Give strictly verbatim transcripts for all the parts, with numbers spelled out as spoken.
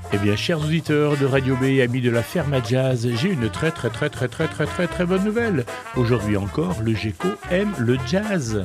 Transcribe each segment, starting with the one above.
Eh bien, chers auditeurs de Radio B et amis de la Ferme à Jazz, j'ai une très très très très très très très très bonne nouvelle. Aujourd'hui encore, le Geco aime le jazz.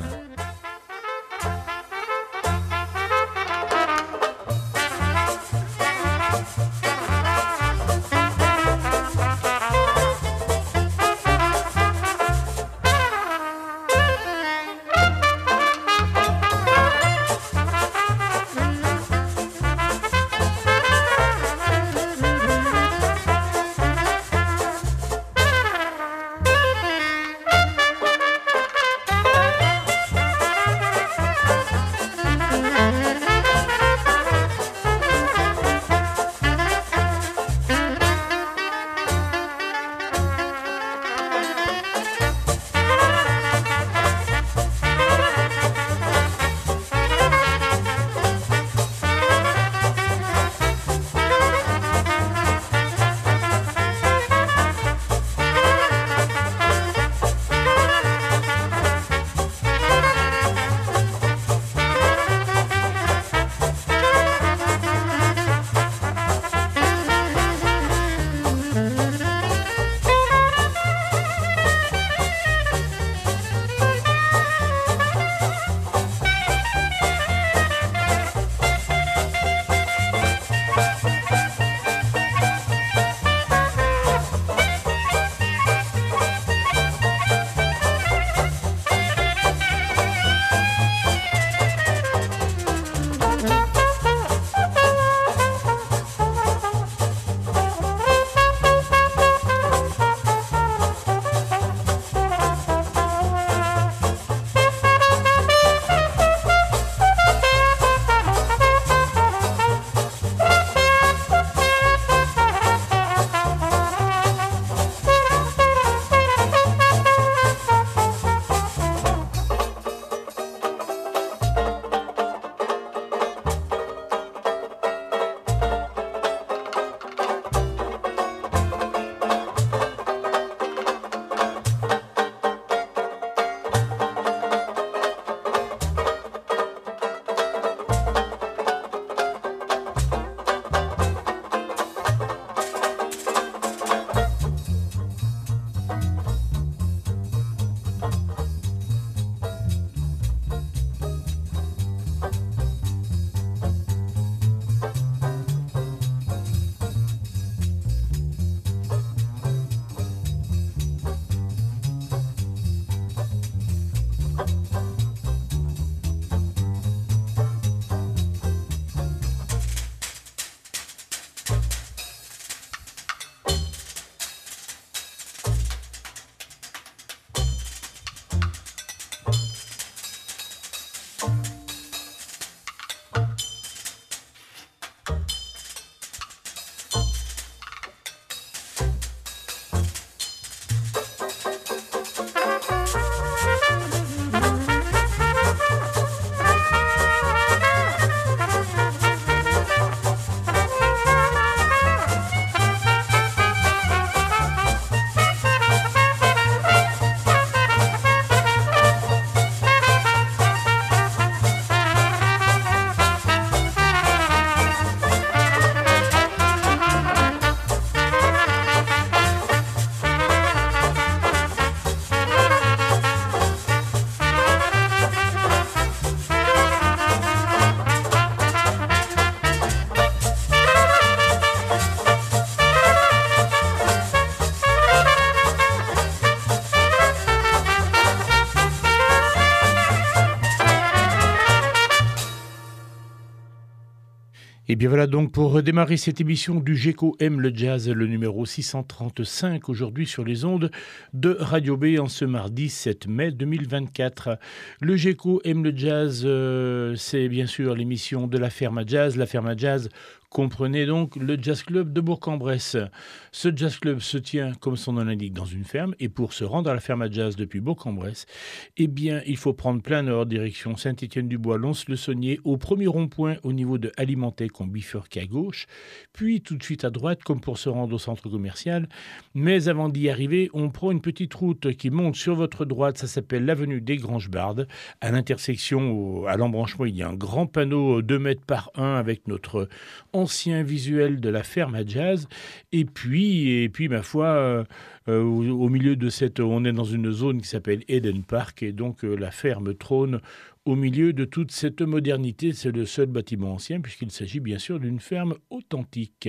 Et bien voilà donc pour démarrer cette émission du Geco aime le jazz, le numéro six cent trente-cinq aujourd'hui sur les ondes de Radio B en ce mardi sept mai deux mille vingt-quatre. Le Geco aime le jazz, euh, c'est bien sûr l'émission de la Ferme à Jazz. La Ferme à Jazz, comprenez donc le Jazz Club de Bourg-en-Bresse. Ce Jazz Club se tient, comme son nom l'indique, dans une ferme. Et pour se rendre à la Ferme à Jazz depuis Bourg-en-Bresse, eh bien, il faut prendre plein nord, direction Saint-Étienne-du-Bois, Lons-le-Saunier, au premier rond-point au niveau de Alimentec, qu'on bifurque à gauche, puis tout de suite à droite, comme pour se rendre au centre commercial. Mais avant d'y arriver, on prend une petite route qui monte sur votre droite. Ça s'appelle l'avenue des Granges-Bardes. À l'intersection, au, à l'embranchement, il y a un grand panneau deux mètres par un avec notre ancien visuel de la ferme à jazz. Et puis, et puis ma foi, euh, euh, au, au milieu de cette... On est dans une zone qui s'appelle Eden Park, et donc euh, la ferme trône au milieu de toute cette modernité. C'est le seul bâtiment ancien, puisqu'il s'agit bien sûr d'une ferme authentique.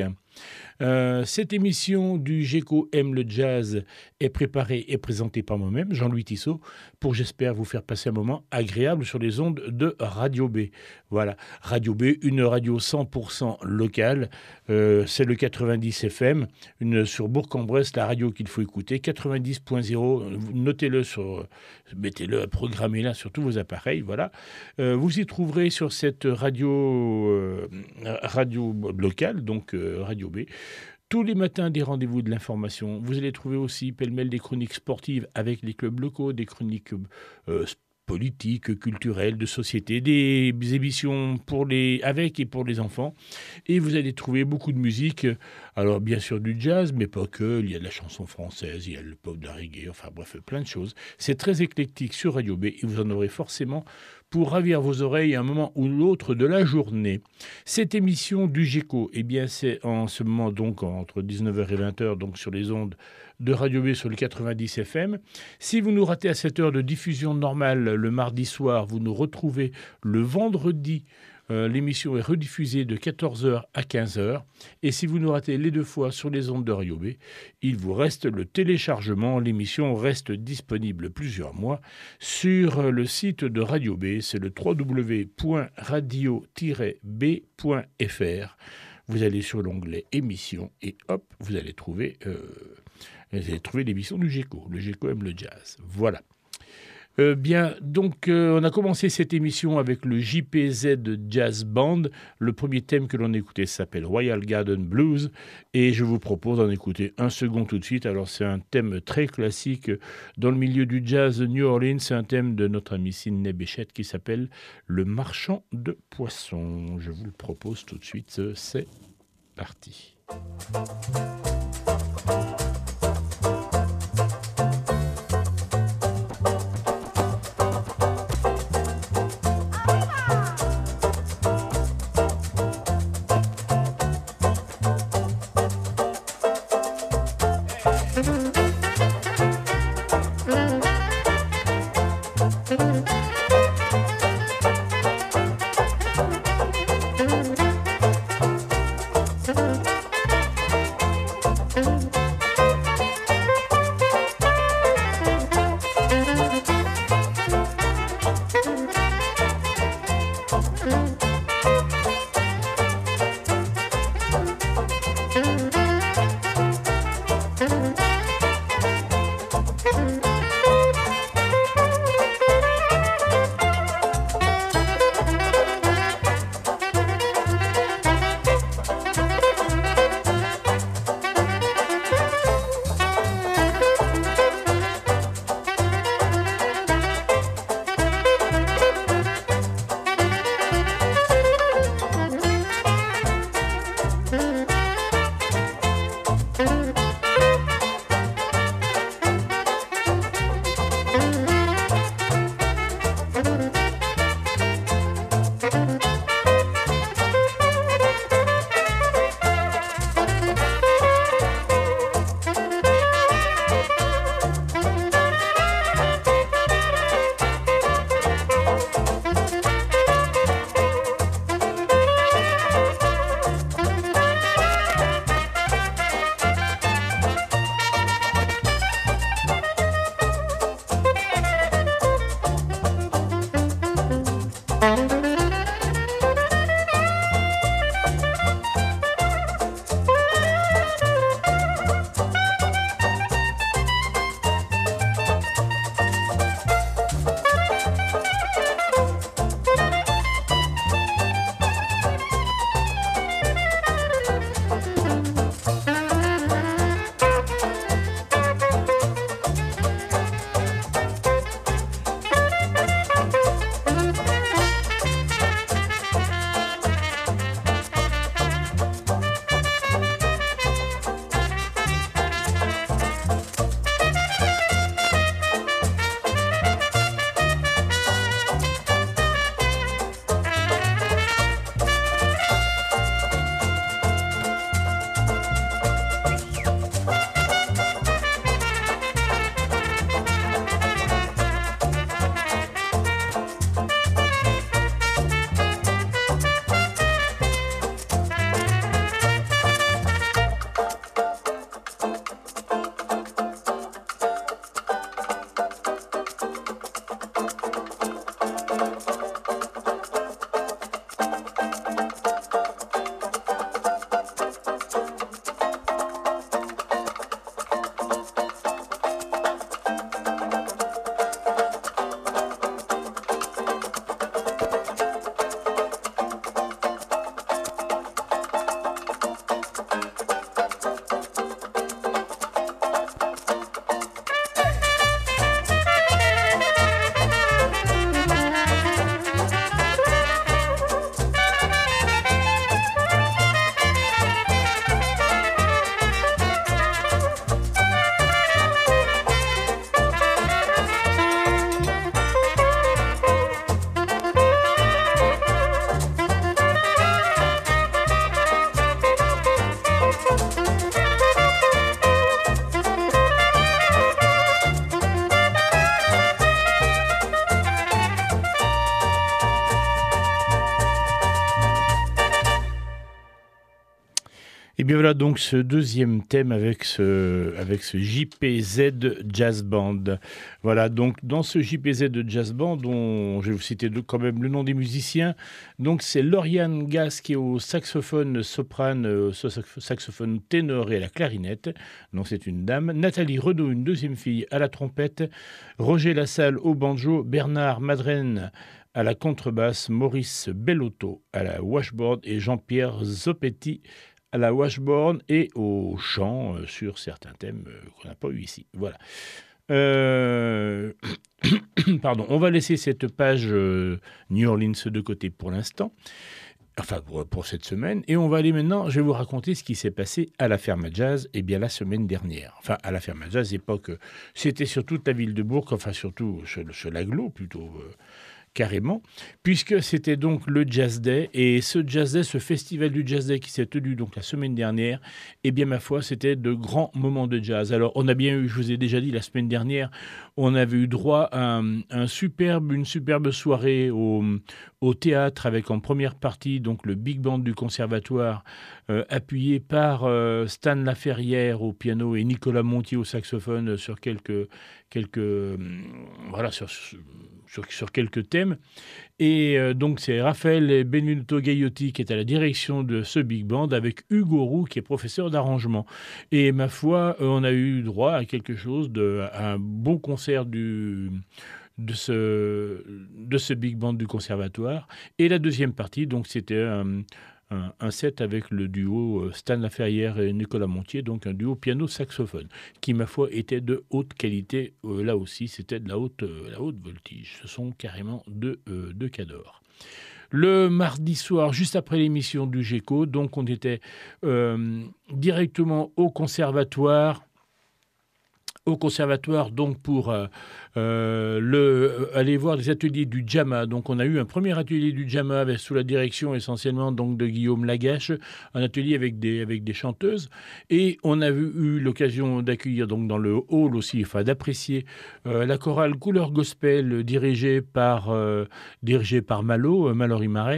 Euh, cette émission du Geco aime le jazz est préparée et présentée par moi-même, Jean-Louis Tissot, pour, j'espère, vous faire passer un moment agréable sur les ondes de Radio B. Voilà, Radio B, une radio cent pour cent locale, euh, c'est le quatre-vingt-dix F M, une, sur Bourg-en-Bresse, la radio qu'il faut écouter, quatre-vingt-dix point zéro, notez-le, sur, mettez-le, programmez-le sur tous vos appareils, voilà. Euh, vous y trouverez sur cette radio, euh, radio locale, donc euh, Radio B, tous les matins des rendez-vous de l'information. Vous allez trouver aussi pêle-mêle des chroniques sportives avec les clubs locaux, des chroniques euh, politiques, culturelles, de société, des émissions pour les, avec et pour les enfants. Et vous allez trouver beaucoup de musique, alors bien sûr du jazz, mais pas que. Il y a de la chanson française, il y a le pop, de la reggae, enfin bref, plein de choses. C'est très éclectique sur Radio B et vous en aurez forcément pour ravir vos oreilles à un moment ou l'autre de la journée. Cette émission du Geco, eh bien, c'est en ce moment donc entre dix-neuf heures et vingt heures, donc sur les ondes de Radio B sur le quatre-vingt-dix F M. Si vous nous ratez à cette heure de diffusion normale le mardi soir, vous nous retrouvez le vendredi. Euh, l'émission est rediffusée de quatorze heures à quinze heures. Et si vous nous ratez les deux fois sur les ondes de Radio B, il vous reste le téléchargement. L'émission reste disponible plusieurs mois sur le site de Radio B. C'est le w w w point radio tiret b point f r. Vous allez sur l'onglet émissions et hop, vous allez trouver, euh, vous allez trouver l'émission du Geco. Le Geco aime le jazz. Voilà. Euh, bien, donc euh, on a commencé cette émission avec le J P Z Jazz Band. Le premier thème que l'on a écouté s'appelle Royal Garden Blues et je vous propose d'en écouter un second tout de suite. Alors c'est un thème très classique dans le milieu du jazz de New Orleans. C'est un thème de notre ami Sidney Bechet qui s'appelle Le Marchand de Poissons. Je vous le propose tout de suite, c'est parti. Thank you. bien voilà donc ce deuxième thème avec ce, avec ce J P Z Jazz Band. Voilà, donc dans ce J P Z Jazz Band, dont je vais vous citer deux, quand même le nom des musiciens. Donc c'est Lauriane Gass qui est au saxophone soprane, au saxophone ténor et à la clarinette. Non, c'est une dame. Nathalie Renaud, une deuxième fille, à la trompette. Roger Lassalle au banjo. Bernard Madren à la contrebasse, Maurice Bellotto à la washboard et Jean-Pierre Zopetti à la washboard et au chant euh, sur certains thèmes euh, qu'on n'a pas eu ici. Voilà. Euh... Pardon, on va laisser cette page euh, New Orleans de côté pour l'instant, enfin pour, pour cette semaine, et on va aller maintenant, je vais vous raconter ce qui s'est passé à la Ferme à Jazz, et bien la semaine dernière. Enfin, à la Ferme à Jazz, époque, c'était sur toute la ville de Bourg, enfin surtout sur, sur l'agglo plutôt. Euh, carrément, puisque c'était donc le Jazz Day, et ce Jazz Day, ce festival du Jazz Day qui s'est tenu donc la semaine dernière, eh bien ma foi, c'était de grands moments de jazz. Alors on a bien eu, je vous ai déjà dit la semaine dernière, on avait eu droit à un, un superbe, une superbe soirée au, au théâtre avec en première partie donc le Big Band du Conservatoire, euh, appuyé par euh, Stan Laferrière au piano et Nicolas Montier au saxophone sur quelques, quelques, euh, voilà, sur, sur, sur quelques thèmes. Et euh, donc c'est Raphaël Benvenuto Gaiotti qui est à la direction de ce big band avec Hugo Roux qui est professeur d'arrangement. Et ma foi, on a eu droit à quelque chose, de, à un bon concert du... De ce, de ce big band du conservatoire. Et la deuxième partie, donc c'était un, un, un set avec le duo Stan Laferrière et Nicolas Montier, donc un duo piano-saxophone, qui, ma foi, était de haute qualité. Euh, là aussi, c'était de la haute, euh, la haute voltige. Ce sont carrément deux, euh, deux cadors. Le mardi soir, juste après l'émission du GECO, donc on était euh, directement au conservatoire, au conservatoire donc pour euh, euh, le, aller voir les ateliers du Jama. Donc on a eu un premier atelier du Jama avec, sous la direction essentiellement donc de Guillaume Lagache, un atelier avec des, avec des chanteuses, et on a eu, eu l'occasion d'accueillir donc dans le hall aussi, enfin d'apprécier euh, la chorale Couleur Gospel dirigée par, euh, dirigée par Malo, euh, Mallory Marais,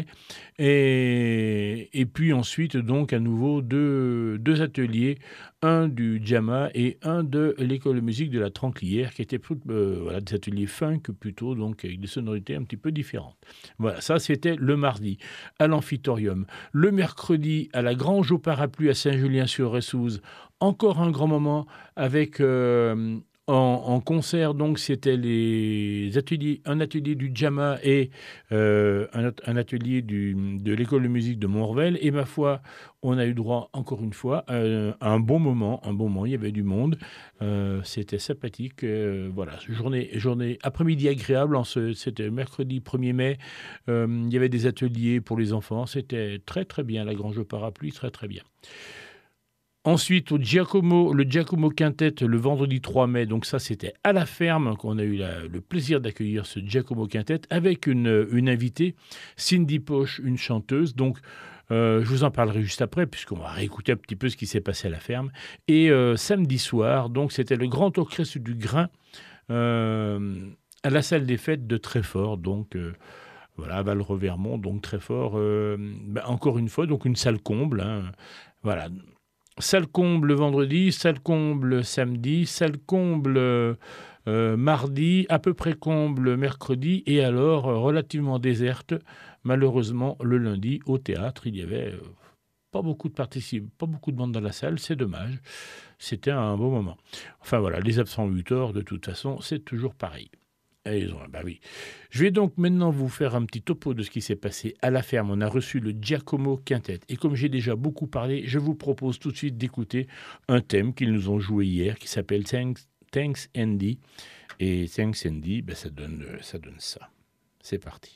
et, et puis ensuite donc à nouveau deux, deux ateliers, un du Jama et un de l'école de musique de la Tranclière, qui étaient euh, voilà, des ateliers funk plutôt, donc avec des sonorités un petit peu différentes. Voilà, ça c'était le mardi à l'Amphitorium. Le mercredi à la Grange au Parapluie à Saint-Julien-sur-Ressouze, encore un grand moment avec... Euh, En, en concert, donc, c'était les ateliers, un atelier du Jama et euh, un, un atelier du, de l'école de musique de Montrevel. Et ma foi, on a eu droit, encore une fois, euh, à un bon moment. Un bon moment, il y avait du monde. Euh, c'était sympathique. Euh, voilà, journée, journée après-midi agréable. En ce, c'était mercredi premier mai. Euh, il y avait des ateliers pour les enfants. C'était très, très bien. La Grange au Parapluie, très, très bien. Ensuite, au Giacomo, le Giacomo Quintet, le vendredi trois mai, donc ça c'était à la ferme qu'on a eu la, le plaisir d'accueillir ce Giacomo Quintet avec une, une invitée, Cindy Poche, une chanteuse. Donc euh, je vous en parlerai juste après puisqu'on va réécouter un petit peu ce qui s'est passé à la ferme. Et euh, samedi soir, donc c'était le grand orchestre du Grain euh, à la salle des fêtes de Treffort, donc... Euh, Voilà, Val-Revermont, donc Treffort, euh, ben encore une fois, donc une salle comble. Hein, voilà. Salle comble vendredi, salle comble samedi, salle comble euh, mardi, à peu près comble mercredi, et alors euh, relativement déserte, malheureusement, le lundi, au théâtre. Il y avait euh, pas beaucoup de participants, pas beaucoup de monde dans la salle, c'est dommage. C'était un beau moment. Enfin voilà, les absents huit heures, de toute façon, c'est toujours pareil. Et ils ont, bah oui. Je vais donc maintenant vous faire un petit topo de ce qui s'est passé à la ferme. On a reçu le Giacomo Quintet. Et comme j'ai déjà beaucoup parlé, je vous propose tout de suite d'écouter un thème qu'ils nous ont joué hier qui s'appelle Thanks, Thanks Andy. Et Thanks Andy, ben ça donne, ça donne ça. C'est parti.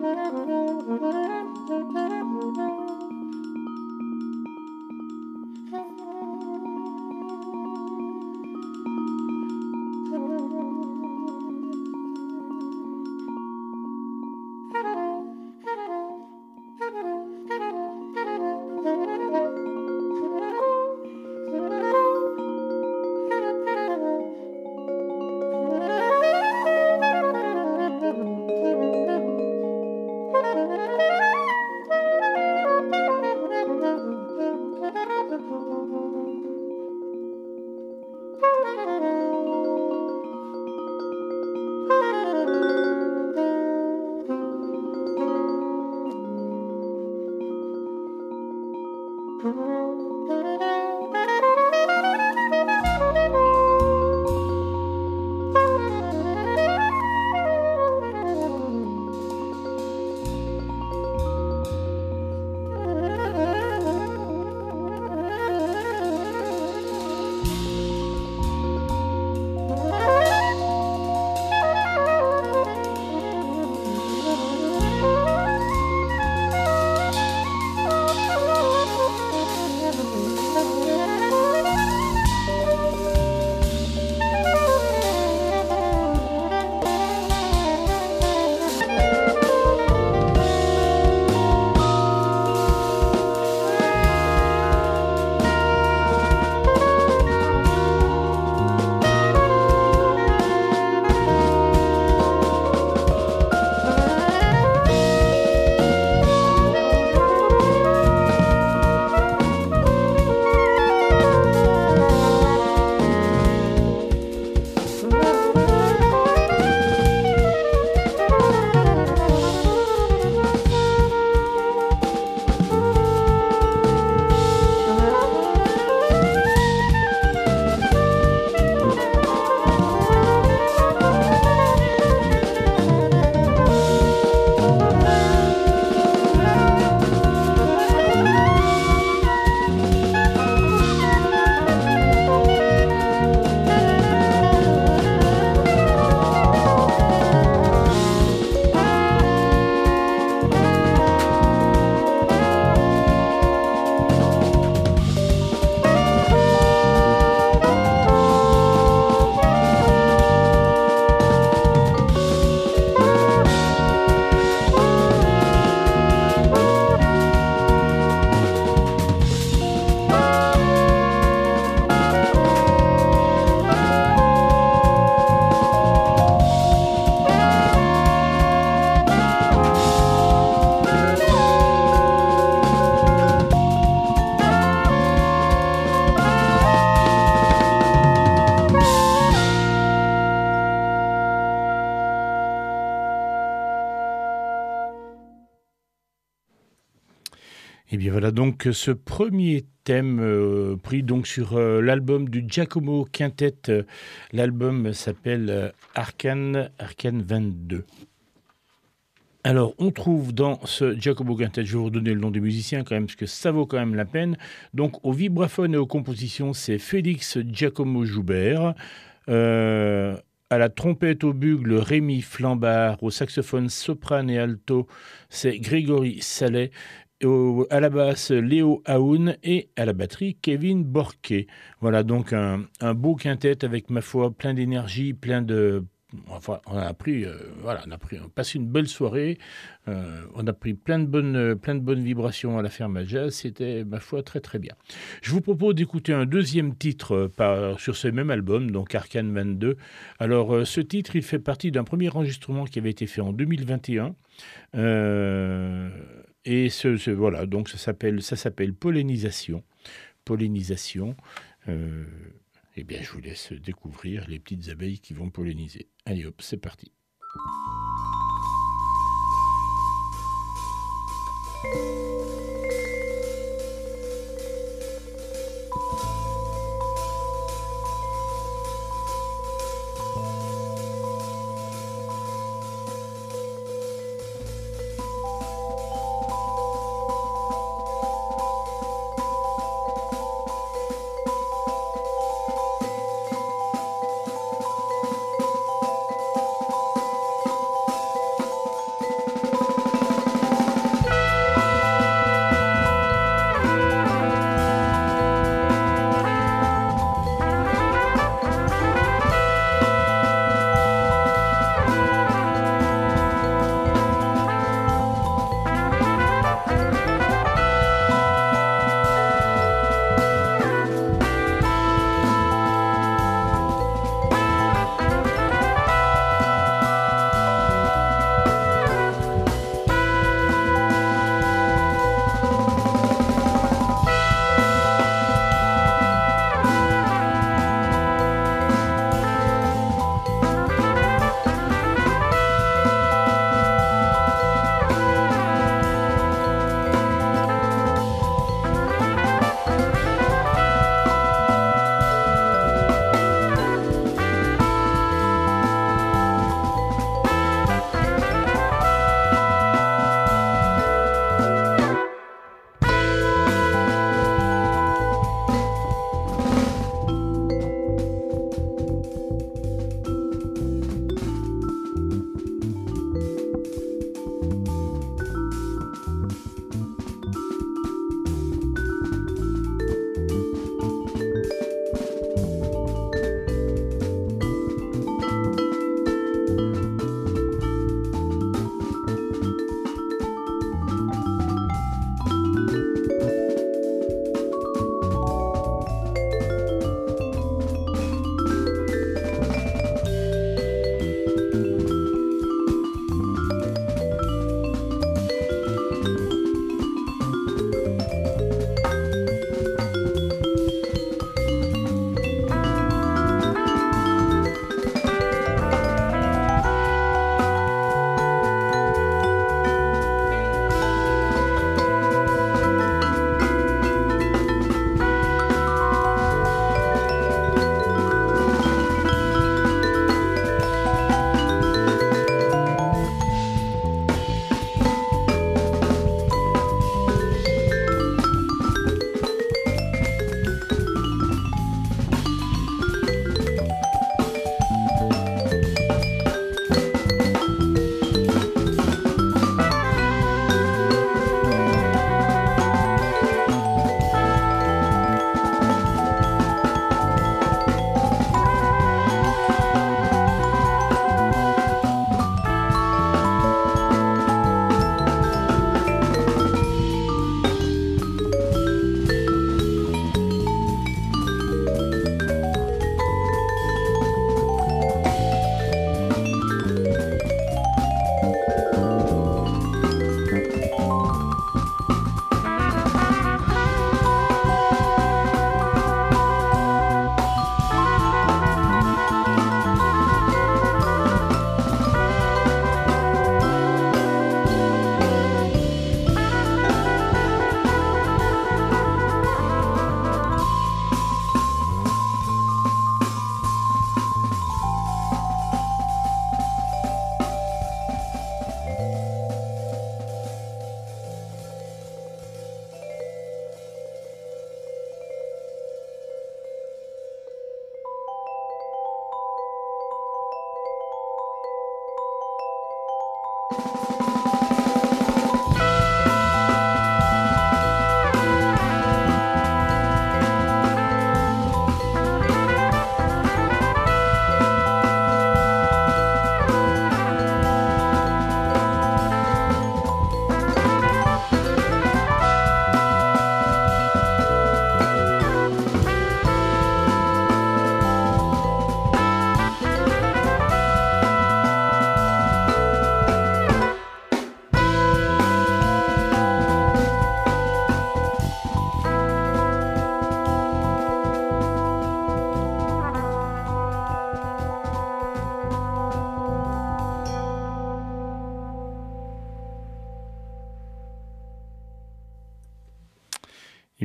Et bien voilà donc ce premier thème euh, pris donc sur euh, l'album du Giacomo Quintet. L'album s'appelle euh, Arcane, Arcane vingt-deux. Alors, on trouve dans ce Giacomo Quintet, je vais vous redonner le nom des musiciens quand même, parce que ça vaut quand même la peine. Donc, au vibraphone et aux compositions, c'est Félix Giacomo Joubert. Euh, à la trompette au bugle, Rémi Flambard. Au saxophone soprano et alto, c'est Grégory Sallet. Au, à la basse, Léo Aoun. Et à la batterie, Kevin Borquet. Voilà donc un, un beau quintet avec, ma foi, plein d'énergie, plein de... Enfin, on a pris, euh, voilà, on a pris, on a passé une belle soirée. Euh, on a pris plein de bonnes, plein de bonnes vibrations à la ferme à jazz. C'était, ma foi, très très bien. Je vous propose d'écouter un deuxième titre euh, par, sur ce même album, donc Arcane vingt-deux. Alors, euh, ce titre, il fait partie d'un premier enregistrement qui avait été fait en deux mille vingt et un. Euh, et ce, ce, voilà, donc ça s'appelle, ça s'appelle Pollinisation. Pollinisation. Euh, Eh bien, je vous laisse découvrir les petites abeilles qui vont polliniser. Allez hop, c'est parti.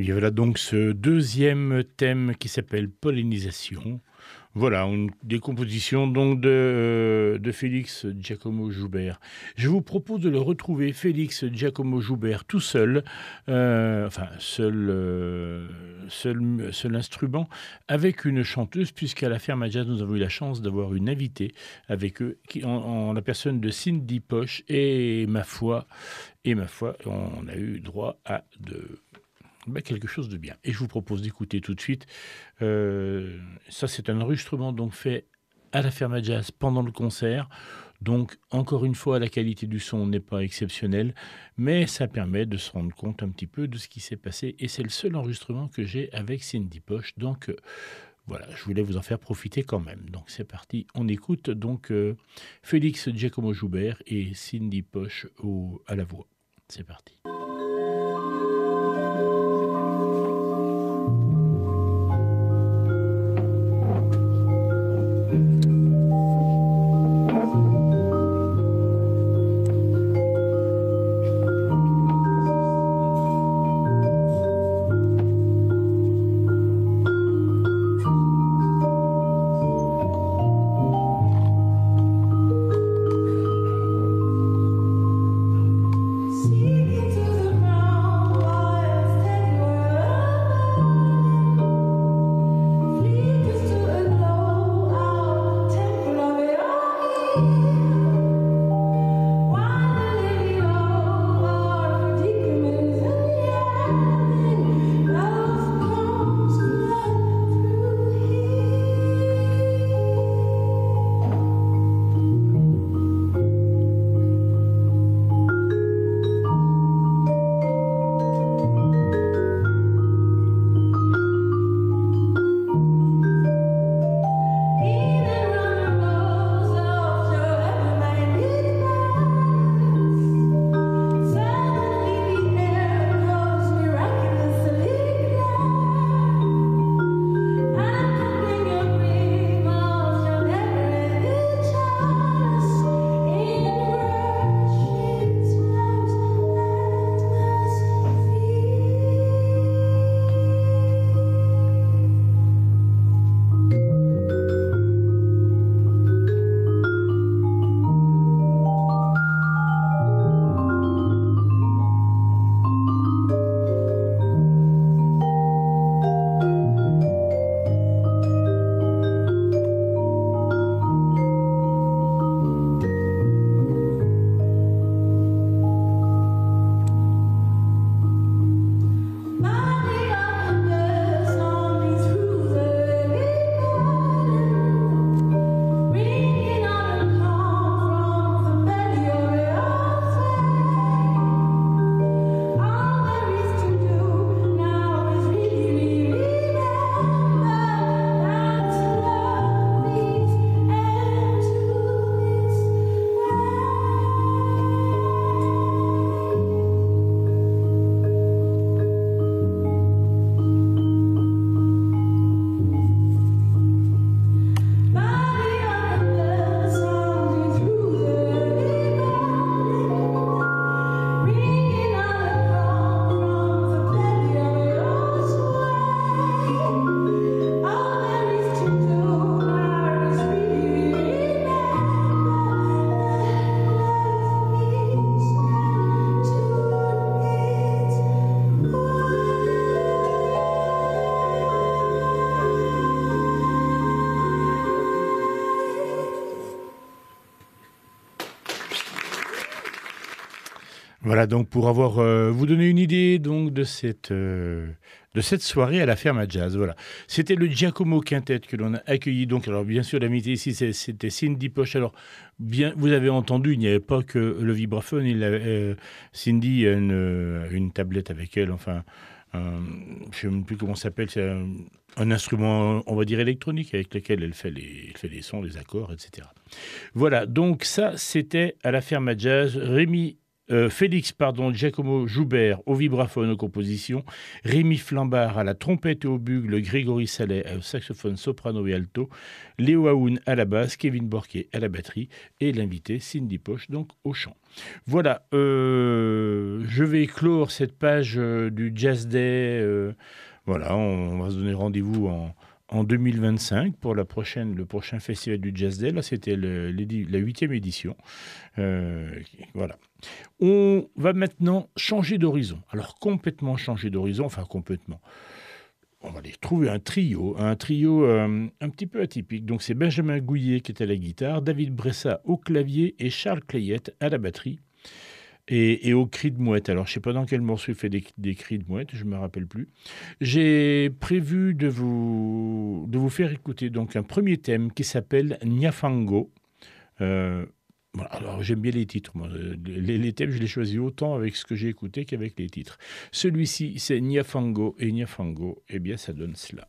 Et bien voilà donc ce deuxième thème qui s'appelle pollinisation. Voilà, une décomposition donc de, euh, de Félix Giacomo Joubert. Je vous propose de le retrouver, Félix Giacomo Joubert, tout seul, euh, enfin seul, euh, seul, seul instrument, avec une chanteuse, puisqu'à la Ferme à Jazz, nous avons eu la chance d'avoir une invitée avec eux, qui, en, en la personne de Cindy Poche, et ma foi, et ma foi, on a eu droit à de... Ben, quelque chose de bien. Et je vous propose d'écouter tout de suite. Euh, ça, c'est un enregistrement donc fait à la Ferme à Jazz pendant le concert. Donc, encore une fois, la qualité du son n'est pas exceptionnelle, mais ça permet de se rendre compte un petit peu de ce qui s'est passé. Et c'est le seul enregistrement que j'ai avec Cindy Poche. Donc, euh, voilà, je voulais vous en faire profiter quand même. Donc, c'est parti. On écoute donc euh, Félix Giacomo Joubert et Cindy Poche au, à la voix. C'est parti. Voilà donc pour avoir euh, vous donner une idée donc de cette euh, de cette soirée à la Ferme à Jazz. Voilà, c'était le Giacomo Quintet que l'on a accueilli. Donc alors bien sûr l'invité ici c'est, c'était Cindy Poche. Alors bien vous avez entendu, il n'y avait pas que le vibraphone. Il avait, euh, Cindy a une, une tablette avec elle. Enfin, un, je ne sais plus comment ça s'appelle. C'est un, un instrument, on va dire électronique, avec lequel elle fait les, elle fait les sons, les accords, et cetera. Voilà, donc ça c'était à la Ferme à Jazz. Rémi euh, Félix pardon, Giacomo Joubert au vibraphone aux compositions, Rémi Flambard à la trompette et au bugle, Grégory Sallet au saxophone soprano et alto, Léo Aoun à la basse, Kevin Borquet à la batterie et l'invité Cindy Poche donc au chant. Voilà, euh, je vais clore cette page euh, du Jazz Day. Euh, voilà, on, on va se donner rendez-vous en, en deux mille vingt-cinq pour la prochaine, le prochain festival du Jazz Day. Là, c'était le, la huitième édition. Euh, voilà. On va maintenant changer d'horizon. Alors, complètement changer d'horizon, enfin complètement. On va aller trouver un trio, un trio euh, un petit peu atypique. Donc, c'est Benjamin Gouillet qui est à la guitare, David Bressa au clavier et Charles Clayette à la batterie. Et, et au cri de mouette. Alors, je ne sais pas dans quel morceau il fait des, des cris de mouette, je ne me rappelle plus. J'ai prévu de vous, de vous faire écouter donc un premier thème qui s'appelle Nyafango. Euh, voilà, alors, j'aime bien les titres. Moi. Les, les thèmes, je les choisis autant avec ce que j'ai écouté qu'avec les titres. Celui-ci, c'est Nyafango. Et Nyafango, eh bien, ça donne cela.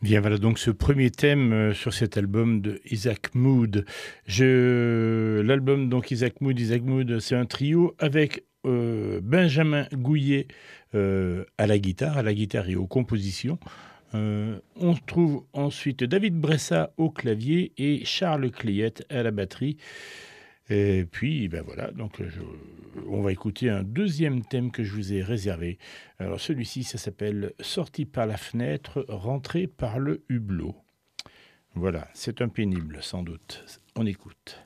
Bien voilà donc ce premier thème euh, sur cet album de Isaac Mood. Je... L'album donc Isaac Mood, Isaac Mood, c'est un trio avec euh, Benjamin Gouillet euh, à la guitare, à la guitare et aux compositions. Euh, on trouve ensuite David Bressa au clavier et Charles Clayette à la batterie. Et puis, ben voilà, donc je, on va écouter un deuxième thème que je vous ai réservé. Alors celui-ci, ça s'appelle « Sorti par la fenêtre, rentré par le hublot ». Voilà, c'est un pénible sans doute. On écoute.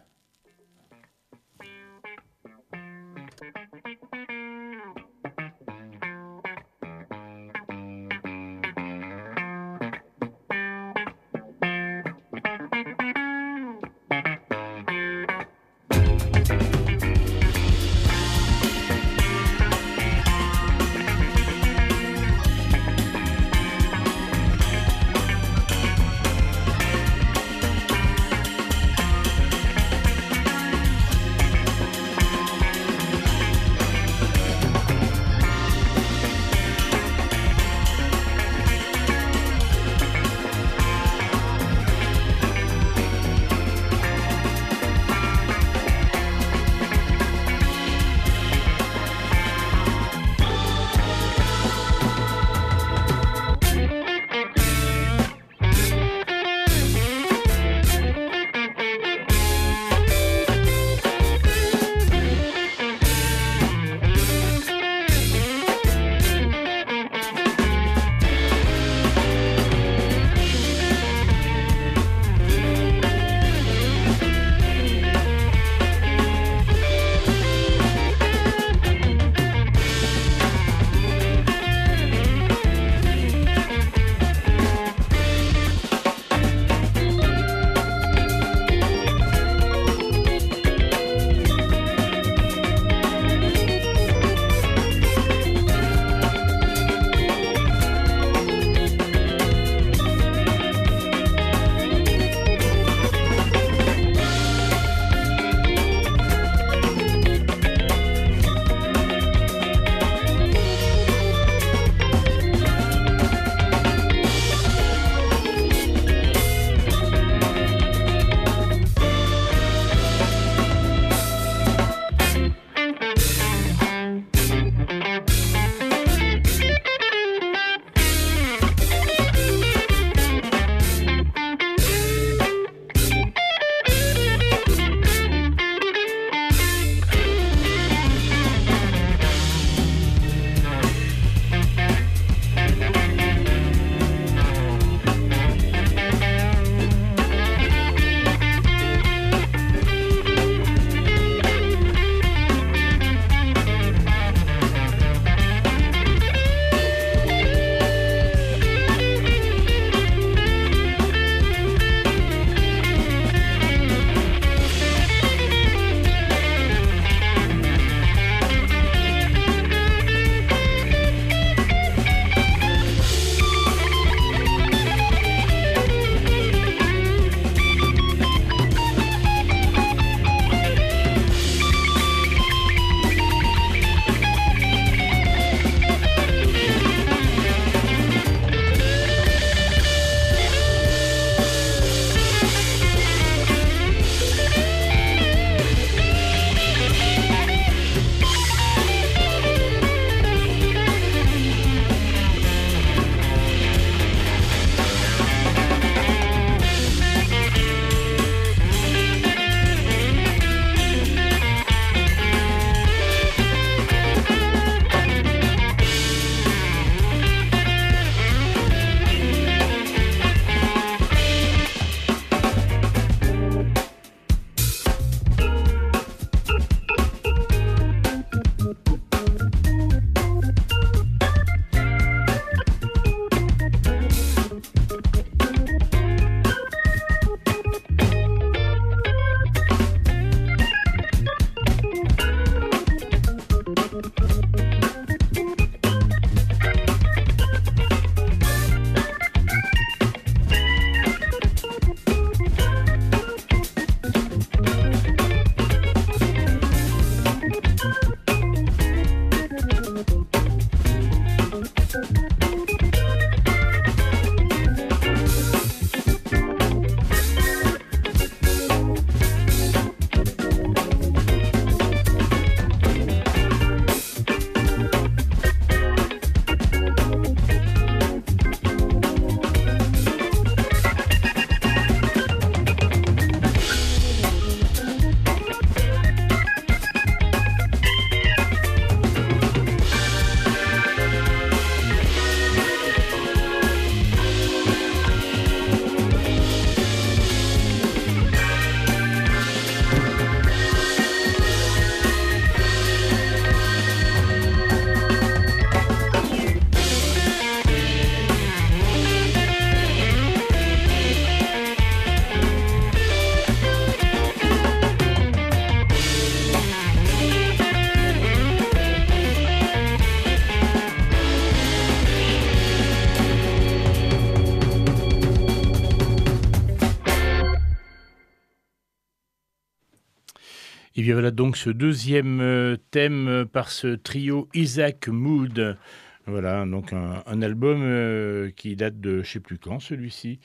Et bien voilà donc ce deuxième thème par ce trio Isaac Mood. Voilà, donc un, un album euh, qui date de je ne sais plus quand celui-ci,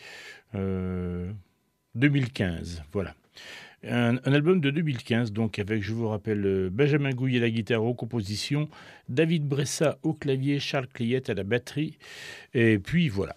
euh, deux mille quinze, voilà. Un, un album de deux mille quinze, donc avec, je vous rappelle, Benjamin Gouille à la guitare aux compositions, David Bressa au clavier, Charles Cliette à la batterie, et puis voilà.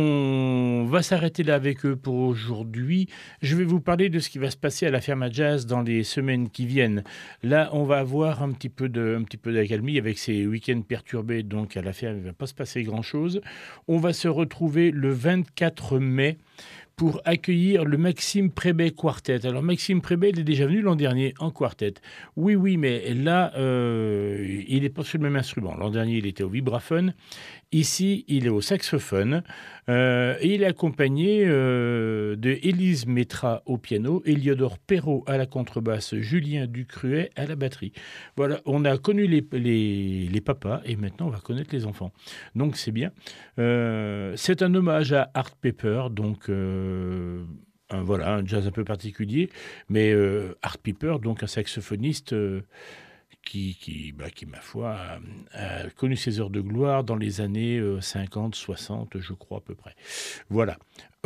On va s'arrêter là avec eux pour aujourd'hui. Je vais vous parler de ce qui va se passer à la Ferme à Jazz dans les semaines qui viennent. Là, on va avoir un petit peu de, un petit peu d'accalmie avec ces week-ends perturbés. Donc, à la Ferme, il ne va pas se passer grand-chose. On va se retrouver le vingt-quatre mai pour accueillir le Maxime Prébet Quartet. Alors Maxime Prébet, il est déjà venu l'an dernier en quartet. Oui, oui, mais là, euh, il n'est pas sur le même instrument. L'an dernier, il était au vibraphone. Ici, il est au saxophone. Euh, et il est accompagné euh, de Élise Métra au piano, Éliodore Perrault à la contrebasse, Julien Ducruet à la batterie. Voilà, on a connu les, les, les papas et maintenant on va connaître les enfants. Donc c'est bien. Euh, c'est un hommage à Art Pepper, donc... Euh, Un, voilà, un jazz un peu particulier, mais euh, Art Pepper, donc un saxophoniste euh, qui, qui, bah, qui, ma foi, a, a connu ses heures de gloire dans les années euh, cinquante, soixante, je crois à peu près. Voilà.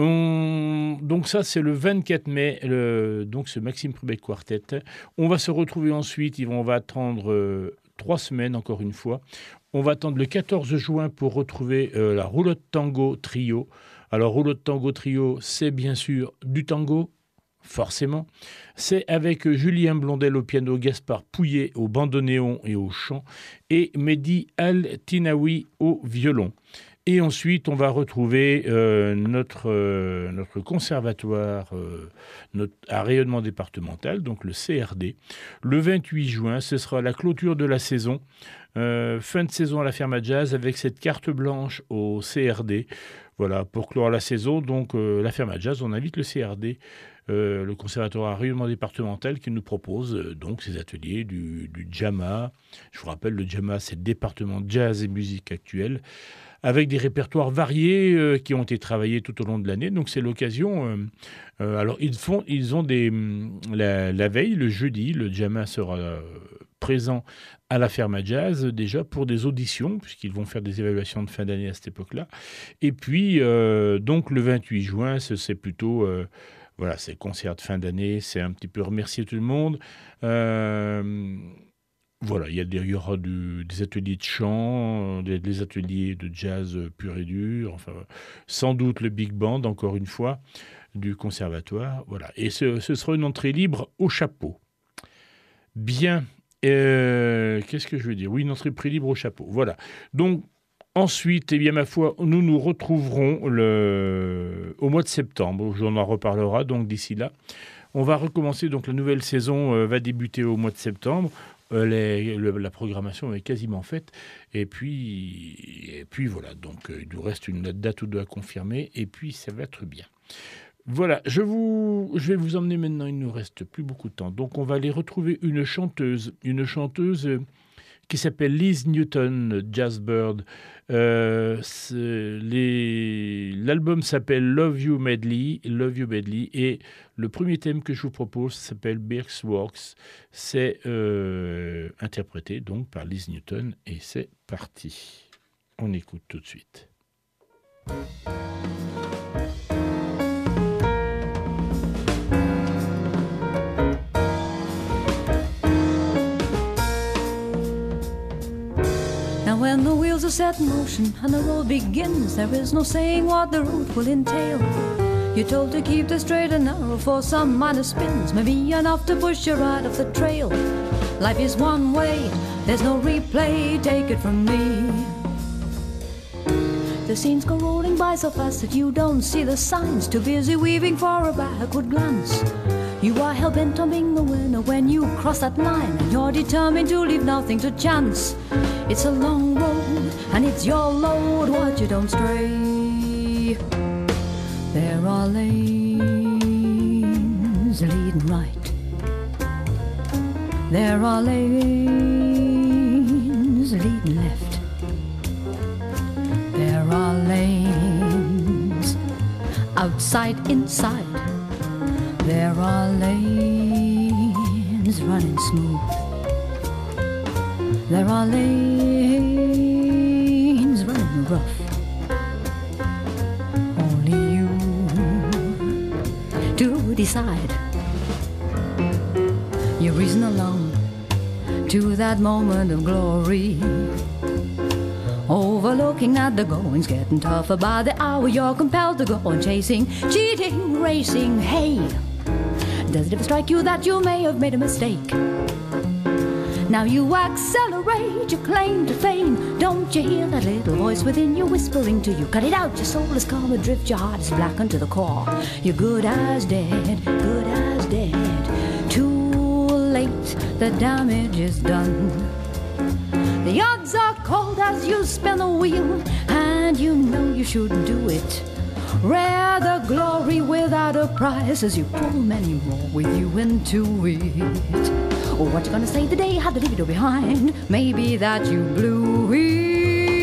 On... Donc ça, c'est le vingt-quatre mai, le... donc ce Maxime Prébet Quartet. On va se retrouver ensuite, on va attendre euh, trois semaines, encore une fois. On va attendre le quatorze juin pour retrouver euh, la Roulotte Tango Trio. Alors, Roulotte Tango Trio, c'est bien sûr du tango, forcément. C'est avec Julien Blondel au piano, Gaspard Pouillet au bandoneon et au chant, et Mehdi Al-Tinaoui au violon. Et ensuite, on va retrouver euh, notre, euh, notre conservatoire euh, notre, à rayonnement départemental, donc le C R D. Le vingt-huit juin, ce sera la clôture de la saison. Euh, fin de saison à la Ferme à Jazz avec cette carte blanche au C R D. Voilà, pour clore la saison, donc euh, la Ferme à Jazz, on invite le C R D, euh, le conservatoire à rayonnement départemental, qui nous propose euh, donc ces ateliers du, du JAMA. Je vous rappelle, le JAMA, c'est le département jazz et musique actuelle, avec des répertoires variés euh, qui ont été travaillés tout au long de l'année. Donc c'est l'occasion. Euh, euh, alors ils font, ils ont des la, la veille, le jeudi, le JAMA sera euh, présent à la Ferme à Jazz, déjà pour des auditions, puisqu'ils vont faire des évaluations de fin d'année à cette époque-là. Et puis, euh, donc, le vingt-huit juin, c'est plutôt... Euh, voilà, c'est le concert de fin d'année, c'est un petit peu remercier tout le monde. Euh, voilà, il y, a des, il y aura du, des ateliers de chant, des, des ateliers de jazz pur et dur, enfin, sans doute le big band, encore une fois, du conservatoire. Voilà. Et ce, ce sera une entrée libre au chapeau. Bien. Euh, Qu'est-ce que je veux dire ? Oui, une entrée prix libre au chapeau. Voilà. Donc, ensuite, eh bien, ma foi, nous nous retrouverons le... au mois de septembre. On en reparlera, donc, d'ici là. On va recommencer, donc, la nouvelle saison euh, va débuter au mois de septembre. Euh, les, le, la programmation est quasiment faite. Et puis, et puis voilà. Donc, euh, il nous reste une date ou deux à confirmer. Et puis, ça va être bien. Voilà, je, vous, je vais vous emmener maintenant, il ne nous reste plus beaucoup de temps. Donc on va aller retrouver une chanteuse, une chanteuse qui s'appelle Liz Newton, Jazzbird. Euh, L'album s'appelle Love You Medley, Love You Medley, et le premier thème que je vous propose s'appelle Birks Walks. C'est euh, interprété donc par Liz Newton et c'est parti. On écoute tout de suite. When the wheels are set in motion and the road begins, there is no saying what the route will entail. You're told to keep the straight and narrow for some minor spins, maybe enough to push you right off the trail. Life is one way, there's no replay, take it from me. The scenes go rolling by so fast that you don't see the signs, too busy weaving for a backward glance. You are hell-bent on being the winner when you cross that line, and you're determined to leave nothing to chance. It's a long road, and it's your load, watch you don't stray. There are lanes leading right. There are lanes leading left. There are lanes outside, inside. There are lanes lanes running smooth. There are lanes running rough. Only you to decide. You reason along to that moment of glory, overlooking that the going's getting tougher by the hour. You're compelled to go on chasing, cheating, racing. Hey, does it ever strike you that you may have made a mistake? Now you accelerate your claim to fame. Don't you hear that little voice within you whispering to you? Cut it out, your soul is come adrift, your heart is blackened to the core. You're good as dead, good as dead. Too late, the damage is done. The odds are cold as you spin the wheel, and you know you shouldn't do it. Rare the glory without a price as you pull many more with you into it. Or what you gonna say the day had to leave it all behind? Maybe that you blew it.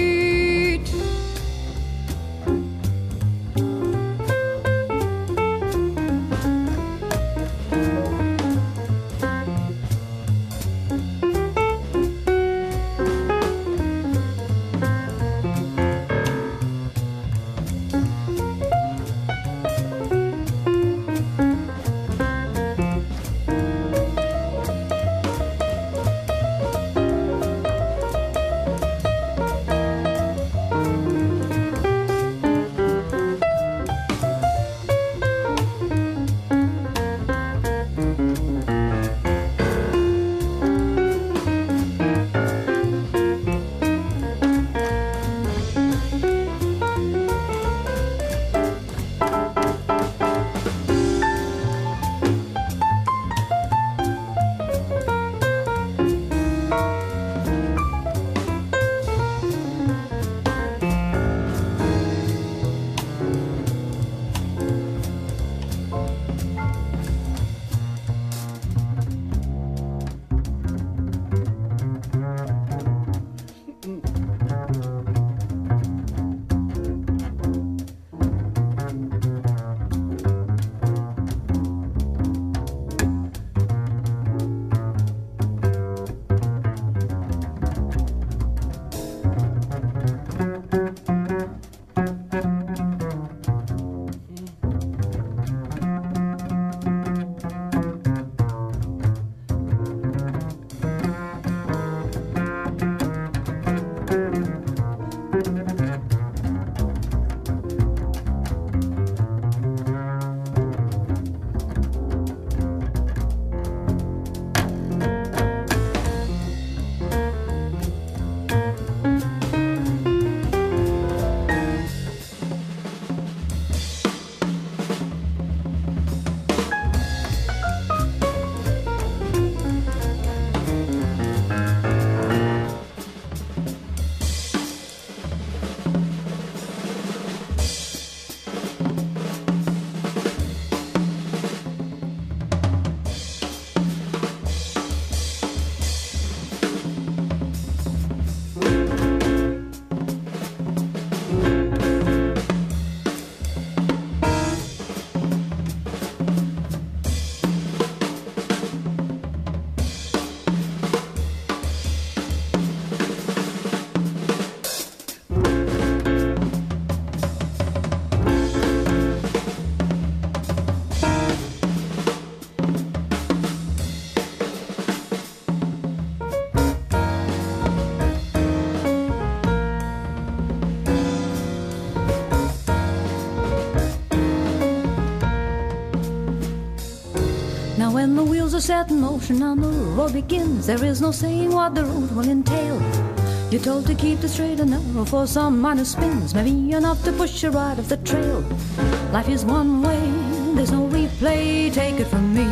Now when the wheels are set in motion and the road begins, there is no saying what the road will entail. You're told to keep the straight and narrow for some minor spins, maybe enough to push you right off the trail. Life is one way, there's no replay, take it from me.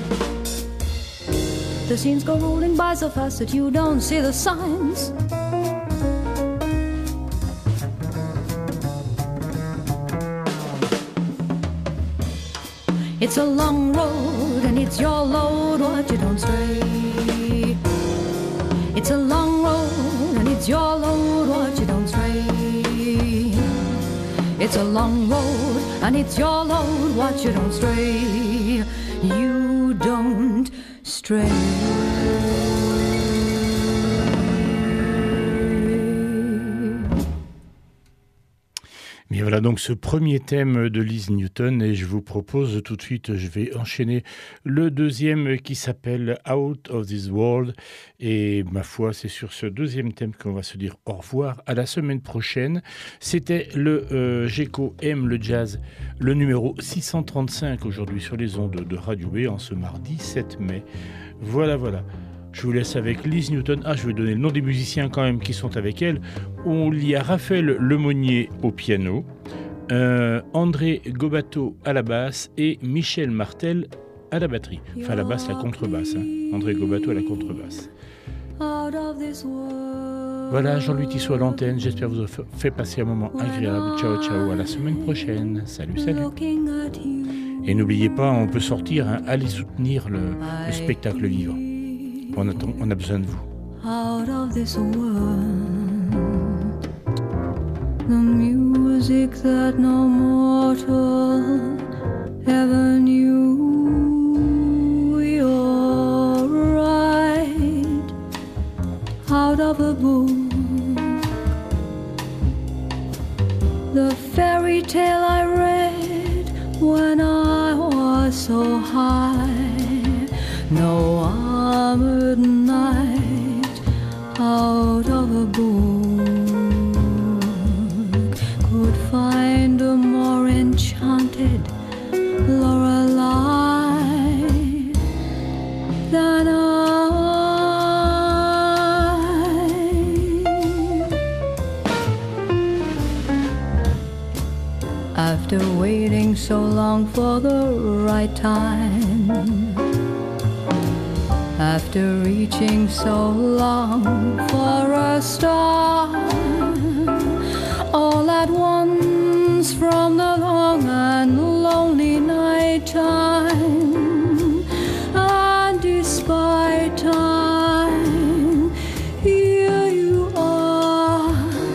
The scenes go rolling by so fast that you don't see the signs. It's a long road and it's your load, watch you don't stray. It's a long road and it's your load, watch you don't stray. It's a long road and it's your load, watch you don't stray. You don't stray. Et voilà donc ce premier thème de Liz Newton et je vous propose tout de suite, je vais enchaîner le deuxième qui s'appelle Out of This World et ma foi c'est sur ce deuxième thème qu'on va se dire au revoir à la semaine prochaine. C'était le euh, Geco aime le jazz, le numéro six cent trente-cinq aujourd'hui sur les ondes de Radio B en ce mardi sept mai. Voilà voilà. Je vous laisse avec Liz Newton. Ah, je vais donner le nom des musiciens quand même qui sont avec elle. On y a Raphaël Lemonnier au piano, euh, André Gobato à la basse et Michel Martel à la batterie. Enfin, à la basse, la contrebasse. Hein. André Gobato à la contrebasse. Voilà, Jean-Louis Tissot à l'antenne. J'espère vous avoir fait passer un moment agréable. Ciao, ciao. À la semaine prochaine. Salut, salut. Et n'oubliez pas, on peut sortir. Hein, allez soutenir le, le spectacle vivant. On a, on a besoin de vous. Out of this world, the music that no mortal ever knew. You're right, out of a book, the fairy tale I read when I was so high. No armored knight out of a book could find a more enchanted Lorelei than I. After waiting so long for the right time, after reaching so long for a star, all at once from the long and lonely night time, and despite time, here you are.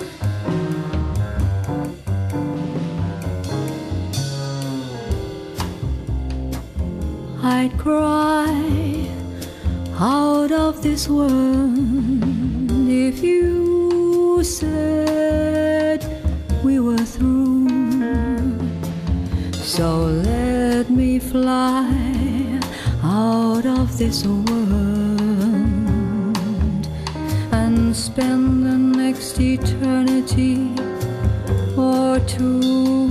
I'd cry out of this world if you said we were through. So let me fly out of this world and spend the next eternity or two.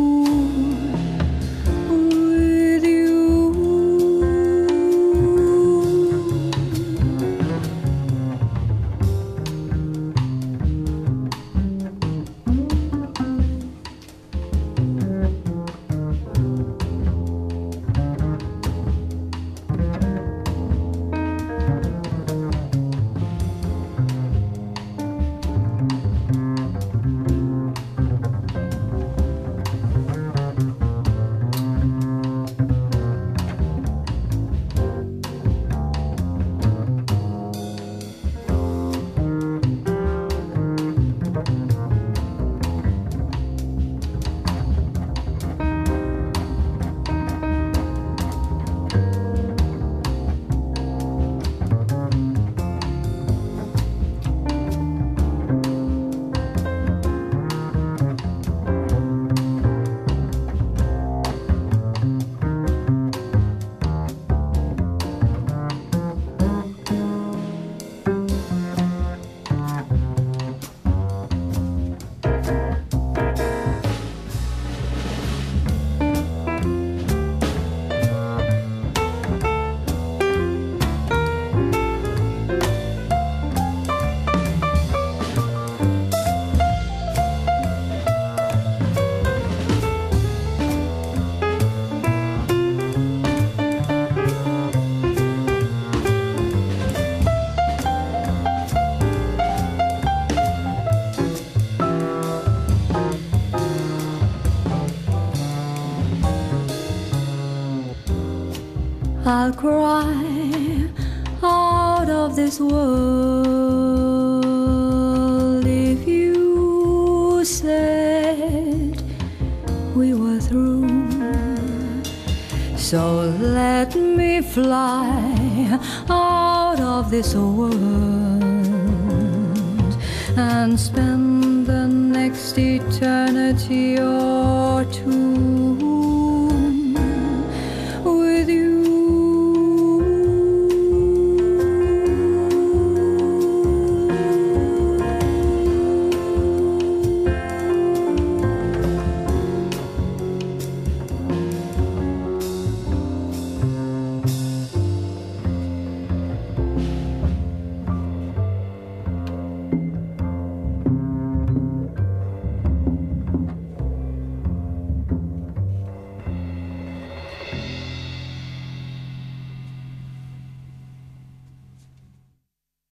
I'll cry out of this world if you said we were through. So let me fly out of this world and spend the next eternity or two